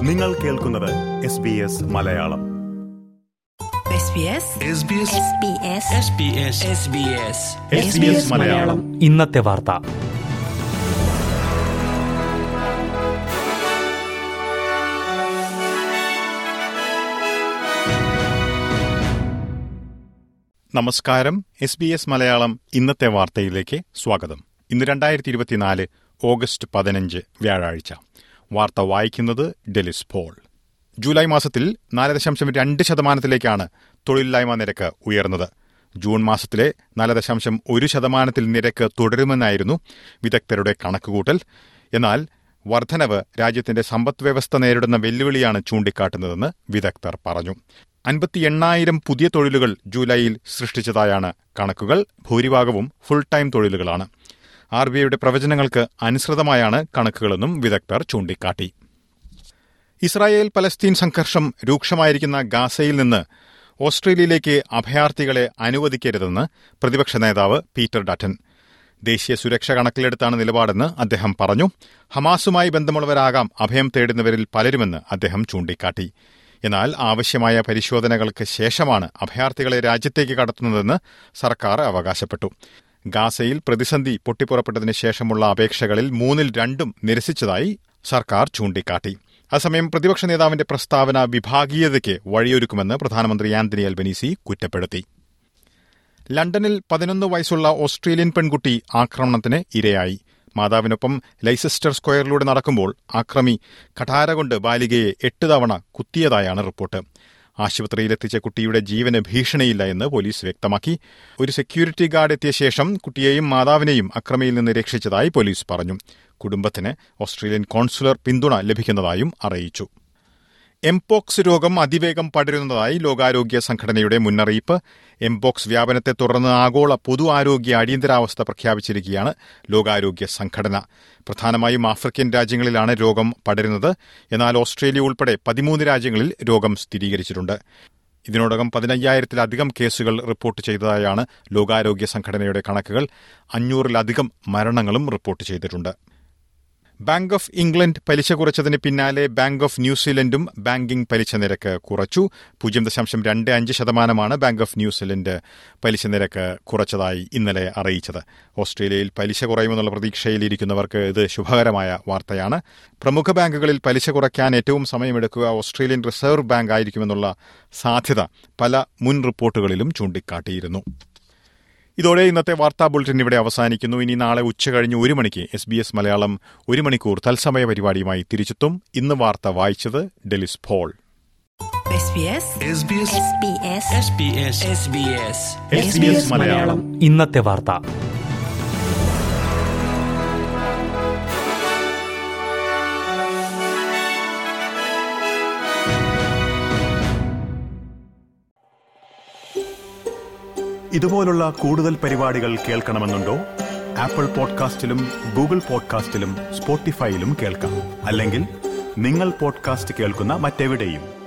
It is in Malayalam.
നിങ്ങൾ കേൾക്കുന്നത് SBS മലയാളം. മലയാളം ഇന്നത്തെ വാർത്ത. നമസ്കാരം. SBS മലയാളം ഇന്നത്തെ വാർത്തയിലേക്ക് സ്വാഗതം. ഇന്ന് 2024 ഓഗസ്റ്റ് 15 വ്യാഴാഴ്ച. വാർത്ത വായിക്കുന്നത് ഡെലിസ് പോൾ. ജൂലൈ മാസത്തിൽ 4.2% തൊഴിലില്ലായ്മ നിരക്ക് ഉയർന്നത്. ജൂൺ മാസത്തിലെ 4.1% നിരക്ക് തുടരുമെന്നായിരുന്നു വിദഗ്ധരുടെ കണക്കുകൂട്ടൽ. എന്നാൽ വർധനവ് രാജ്യത്തിന്റെ സമ്പദ് വ്യവസ്ഥ നേരിടുന്ന വെല്ലുവിളിയാണ് ചൂണ്ടിക്കാട്ടുന്നതെന്ന് വിദഗ്ധർ പറഞ്ഞു. 58,000 പുതിയ തൊഴിലുകൾ ജൂലൈയിൽ സൃഷ്ടിച്ചതായാണ് കണക്കുകൾ. ഭൂരിഭാഗവും ഫുൾ ടൈം തൊഴിലുകളാണ്. RBIയുടെ പ്രവചനങ്ങൾക്ക് അനുസൃതമായാണ് കണക്കുകളെന്നും വിദഗ്ധർ ചൂണ്ടിക്കാട്ടി. ഇസ്രായേൽ പലസ്തീൻ സംഘർഷം രൂക്ഷമായിരിക്കുന്ന ഗാസയിൽ നിന്ന് ഓസ്ട്രേലിയയിലേക്ക് അഭയാർത്ഥികളെ അനുവദിക്കരുതെന്ന് പ്രതിപക്ഷ നേതാവ് പീറ്റർ ഡട്ടൻ. ദേശീയ സുരക്ഷ കണക്കിലെടുത്താണ് നിലപാടെന്ന് അദ്ദേഹം പറഞ്ഞു. ഹമാസുമായി ബന്ധമുള്ളവരാകാം അഭയം തേടുന്നവരിൽ പലരുമെന്ന് അദ്ദേഹം ചൂണ്ടിക്കാട്ടി. എന്നാൽ ആവശ്യമായ പരിശോധനകൾക്ക് ശേഷമാണ് അഭയാർത്ഥികളെ രാജ്യത്തേക്ക് കടത്തുന്നതെന്ന് സർക്കാർ അവകാശപ്പെട്ടു. ഗാസയിൽ പ്രതിസന്ധി പൊട്ടിപ്പുറപ്പെട്ടതിന് ശേഷമുള്ള അപേക്ഷകളിൽ 2 നിരസിച്ചതായി സർക്കാർ ചൂണ്ടിക്കാട്ടി. അതേസമയം പ്രതിപക്ഷ നേതാവിന്റെ പ്രസ്താവന വിഭാഗീയതയ്ക്ക് വഴിയൊരുക്കുമെന്ന് പ്രധാനമന്ത്രി ആന്റണി അൽബനീസി കുറ്റപ്പെടുത്തി. ലണ്ടനിൽ 11 വയസ്സുള്ള ഓസ്ട്രേലിയൻ പെൺകുട്ടി ആക്രമണത്തിന് ഇരയായി. മാതാവിനൊപ്പം ലൈസസ്റ്റർ സ്ക്വയറിലൂടെ നടക്കുമ്പോൾ ആക്രമി കഠാര കൊണ്ട് ബാലികയെ 8 തവണ കുത്തിയതായാണ് റിപ്പോർട്ട്. ആശുപത്രിയിലെത്തിച്ച കുട്ടിയുടെ ജീവന് ഭീഷണിയില്ല എന്ന് പോലീസ് വ്യക്തമാക്കി. ഒരു സെക്യൂരിറ്റി ഗാർഡ് എത്തിയ ശേഷം കുട്ടിയെയും മാതാവിനെയും അക്രമിയിൽ നിന്ന് രക്ഷിച്ചതായി പോലീസ് പറഞ്ഞു. കുടുംബത്തിന് ഓസ്ട്രേലിയൻ കോൺസുലർ പിന്തുണ ലഭിക്കുന്നതായും അറിയിച്ചു. എംപോക്സ് രോഗം അതിവേഗം പടരുന്നതായി ലോകാരോഗ്യ സംഘടനയുടെ മുന്നറിയിപ്പ്. എംപോക്സ് വ്യാപനത്തെ തുടർന്ന് ആഗോള പൊതു ആരോഗ്യ അടിയന്തരാവസ്ഥ പ്രഖ്യാപിച്ചിരിക്കുകയാണ് ലോകാരോഗ്യ സംഘടന. പ്രധാനമായും ആഫ്രിക്കൻ രാജ്യങ്ങളിലാണ് രോഗം പടരുന്നത്. എന്നാൽ ഓസ്ട്രേലിയ ഉൾപ്പെടെ 13 രാജ്യങ്ങളിൽ രോഗം സ്ഥിരീകരിച്ചിട്ടുണ്ട്. ഇതിനോടകം 15,000-ലധികം കേസുകൾ റിപ്പോർട്ട് ചെയ്തതായാണ് ലോകാരോഗ്യ സംഘടനയുടെ കണക്കുകൾ. 500-ലധികം മരണങ്ങളും റിപ്പോർട്ട് ചെയ്തിട്ടുണ്ട്. ബാങ്ക് ഓഫ് ഇംഗ്ലണ്ട് പലിശ കുറച്ചതിന് പിന്നാലെ ബാങ്ക് ഓഫ് ന്യൂസിലൻഡും ബാങ്കിംഗ് പലിശ നിരക്ക് കുറച്ചു. 0.25% ബാങ്ക് ഓഫ് ന്യൂസിലൻഡ് പലിശ നിരക്ക് കുറച്ചതായി ഇന്നലെ അറിയിച്ചത്. ഓസ്ട്രേലിയയിൽ പലിശ കുറയുമെന്നുള്ള പ്രതീക്ഷയിലിരിക്കുന്നവർക്ക് ഇത് ശുഭകരമായ വാർത്തയാണ്. പ്രമുഖ ബാങ്കുകളിൽ പലിശ കുറയ്ക്കാൻ ഏറ്റവും സമയമെടുക്കുക ഓസ്ട്രേലിയൻ റിസർവ് ബാങ്ക് ആയിരിക്കുമെന്നുള്ള സാധ്യത പല മുൻ റിപ്പോർട്ടുകളിലും ചൂണ്ടിക്കാട്ടിയിരുന്നു. ഇതോടെ ഇന്നത്തെ വാർത്താ ബുള്ളറ്റിൻ ഇവിടെ അവസാനിക്കുന്നു. ഇനി നാളെ ഉച്ചകഴിഞ്ഞ് 1 മണിക്ക് SBS മലയാളം 1 മണിക്കൂർ തത്സമയ പരിപാടിയുമായി തിരിച്ചെത്തും. ഇന്ന് വാർത്ത വായിച്ചത് ഡെലിസ് പോൾ. മലയാളം ഇന്നത്തെ വാർത്ത. ഇതുപോലുള്ള കൂടുതൽ പരിപാടികൾ കേൾക്കണമെന്നുണ്ടോ? ആപ്പിൾ പോഡ്കാസ്റ്റിലും ഗൂഗിൾ പോഡ്കാസ്റ്റിലും സ്പോട്ടിഫൈയിലും കേൾക്കാം. അല്ലെങ്കിൽ നിങ്ങൾ പോഡ്കാസ്റ്റ് കേൾക്കുന്ന മറ്റെവിടെയും